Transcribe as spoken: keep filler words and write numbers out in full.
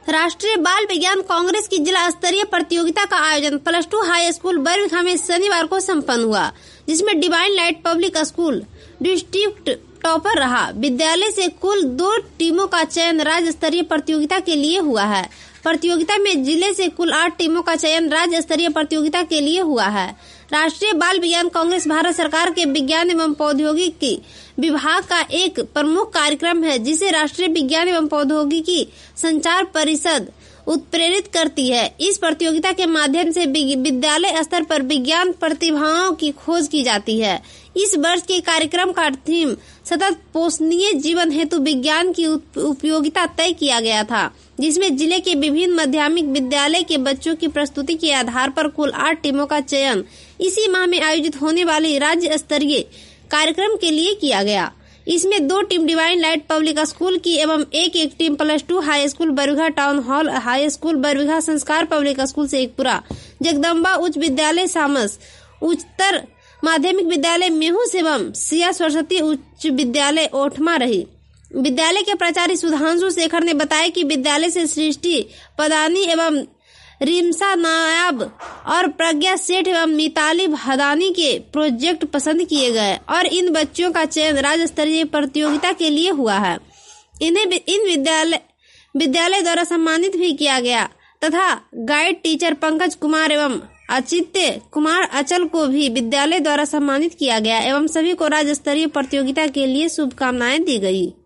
राष्ट्रीय बाल विज्ञान कांग्रेस की जिला स्तरीय प्रतियोगिता का आयोजन plus two high school Barbigha में शनिवार को संपन्न हुआ, जिसमें divine light public school district topper रहा। विद्यालय से कुल दो टीमों का चयन राज्य स्तरीय प्रतियोगिता के लिए हुआ है। प्रतियोगिता में जिले से कुल आठ टीमों का चयन राज्य स्तरीय प्रतियोगिता के लिए हुआ है। राष्ट्रीय बाल विज्ञान कांग्रेस भारत सरकार के विज्ञान एवं प्रौद्योगिकी विभाग का एक प्रमुख कार्यक्रम है, जिसे राष्ट्रीय विज्ञान एवं प्रौद्योगिकी संचार परिषद उत्प्रेरित करती है। इस प्रतियोगिता के माध्यम से विद्यालय स्तर पर विज्ञान प्रतिभाओं की खोज की जाती है। इस वर्ष के कार्यक्रम का थीम सतत पोषणीय जीवन हेतु विज्ञान की उपयोगिता तय किया गया था, जिसमें जिले के विभिन्न माध्यमिक विद्यालय के बच्चों की प्रस्तुति के आधार पर कुल आठ टीमों का चयन इसी माह में आयोजित होने वाले राज्य स्तरीय कार्यक्रम के लिए किया गया। इसमें दो team divine light public school की एवं एक एक team plus two high school Barbigha town hall high school Barbigha Sanskar public school से एक पूरा जगदम्बा उच्च विद्यालय सामस उच्चतर माध्यमिक विद्यालय मेहुस एवं सिया सरस्वती उच्च विद्यालय ओठमा रही। विद्यालय के प्राचार्य सुधांशु शेखर ने बताया कि विद्यालय से सृष्टि पदानी एवं रिमसा नायाब और प्रज्ञा सेठ एवं मिताली भदानी के प्रोजेक्ट पसंद किए गए और इन बच्चों का चयन राज्य स्तरीय प्रतियोगिता के लिए हुआ है। इन्हें इन विद्यालय विद्यालय द्वारा सम्मानित भी किया गया तथा गाइड टीचर पंकज कुमार एवं अचित्य कुमार अचल को भी विद्यालय द्वारा सम्मानित किया गया एवं सभी को राज्य स्तरीय प्रतियोगिता के लिए शुभकामनाएं दी गई।